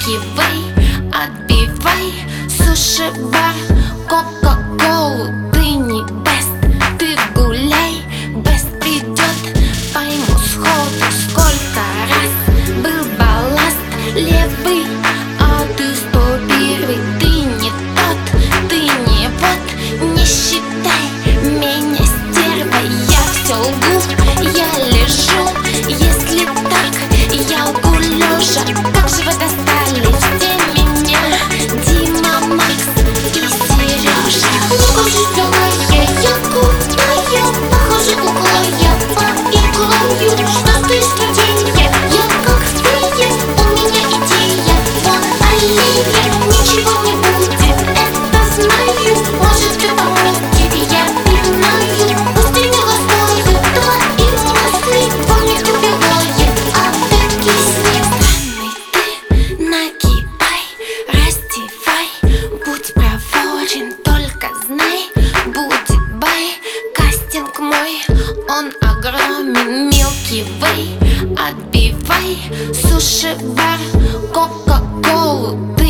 Milky Way. Отбивай суши-бар, кока-колу. Ты не бест, ты гуляй, бест придет. Пойму сходу, сколько раз был балласт левый, а ты 101. Ты не тот, ты не вот, не считай меня стервой. Я все лгу, я лежу. Если так, я лгу лежа. Как же вы достали все меня, Дима, Макс и Сережа. Покажи давай, я кутаю, похоже углая по иглою. Что ты студенья, я как фея, у меня идея. Вон аллея, ничего не будет, это знаю. Может ты пометит, я пинаю. Устремила стою, твои мысли помнит убивает, а ты киснет. Ты нагибай, раздевай, будь проворен, только знай, будет бай. Кастинг мой, он огромен. Milky Way. Отбивай суши-бар, кока-колу.